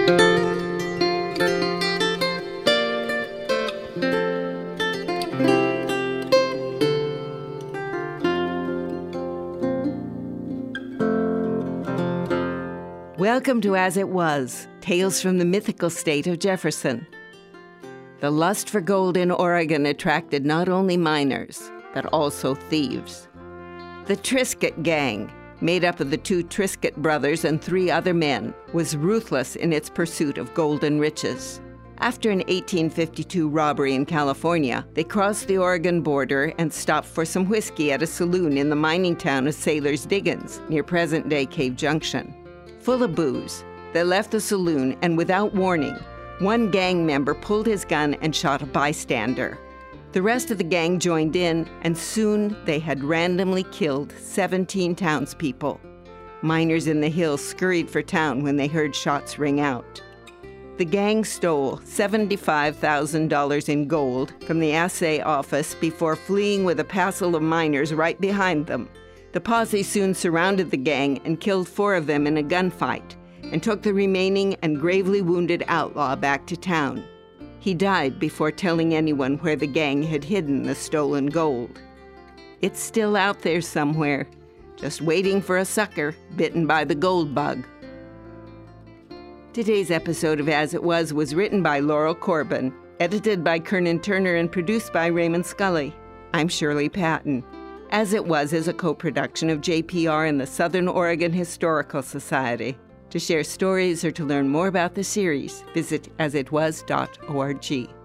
Welcome to As It Was, Tales from the Mythical State of Jefferson. The lust for gold in Oregon attracted not only miners, but also thieves. The Triscuit Gang, made up of the 2 Triscuit brothers and 3 other men, was ruthless in its pursuit of gold and riches. After an 1852 robbery in California, they crossed the Oregon border and stopped for some whiskey at a saloon in the mining town of Sailor's Diggins, near present-day Cave Junction. Full of booze, they left the saloon, and without warning, one gang member pulled his gun and shot a bystander. The rest of the gang joined in, and soon they had randomly killed 17 townspeople. Miners in the hills scurried for town when they heard shots ring out. The gang stole $75,000 in gold from the assay office before fleeing with a passel of miners right behind them. The posse soon surrounded the gang and killed 4 of them in a gunfight, and took the remaining and gravely wounded outlaw back to town. He died before telling anyone where the gang had hidden the stolen gold. It's still out there somewhere, just waiting for a sucker bitten by the gold bug. Today's episode of As It Was written by Laurel Corbin, edited by Kernan Turner, and produced by Raymond Scully. I'm Shirley Patton. As It Was is a co-production of JPR and the Southern Oregon Historical Society. To share stories or to learn more about the series, visit asitwas.org.